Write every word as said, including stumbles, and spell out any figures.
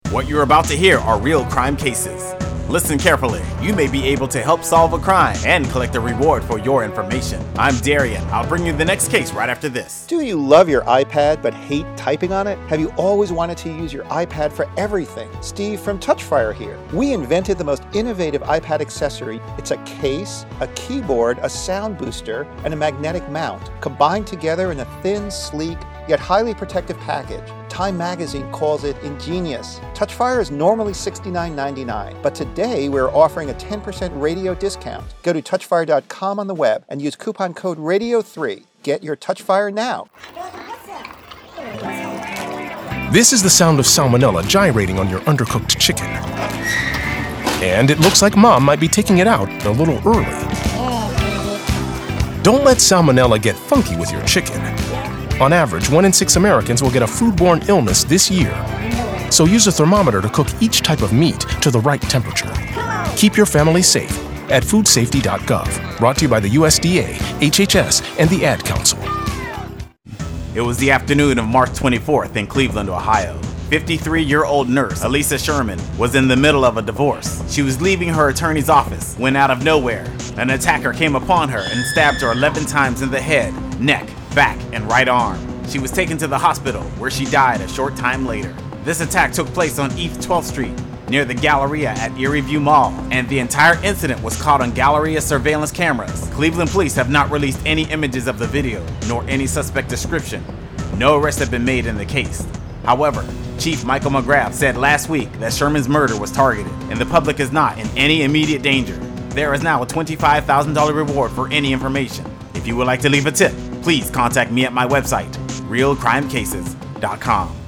What you're about to hear are real crime cases. Listen carefully. You may be able to help solve a crime and collect a reward for your information. I'm Darian. I'll bring you the next case right after this. Do you love your iPad but hate typing on it? Have you always wanted to use your iPad for everything? Steve from Touchfire here. We invented the most innovative iPad accessory. It's a case, a keyboard, a sound booster, and a magnetic mount, combined together in a thin, sleek, yet highly protective package. Time Magazine calls it ingenious. Touchfire is normally sixty-nine ninety-nine, but today we're offering a ten percent radio discount. Go to touchfire dot com on the web and use coupon code radio three. Get your Touchfire now. This is the sound of salmonella gyrating on your undercooked chicken. And it looks like Mom might be taking it out a little early. Don't let salmonella get funky with your chicken. On average, one in six Americans will get a foodborne illness this year. So use a thermometer to cook each type of meat to the right temperature. Keep your family safe at food safety dot gov. Brought to you by the U S D A, H H S, and the Ad Council. It was the afternoon of March twenty-fourth in Cleveland, Ohio. fifty-three-year-old nurse Elisa Sherman was in the middle of a divorce. She was leaving her attorney's office when out of nowhere, an attacker came upon her and stabbed her eleven times in the head, neck, back, and right arm. She was taken to the hospital where she died a short time later. This attack took place on East twelfth Street near the Galleria at Erie View Mall, and the entire incident was caught on Galleria surveillance cameras. Cleveland police have not released any images of the video, nor any suspect description. No arrests have been made in the case. However, Chief Michael McGrath said last week that Sherman's murder was targeted, and the public is not in any immediate danger. There is now a twenty-five thousand dollars reward for any information. If you would like to leave a tip, please contact me at my website, real crime cases dot com.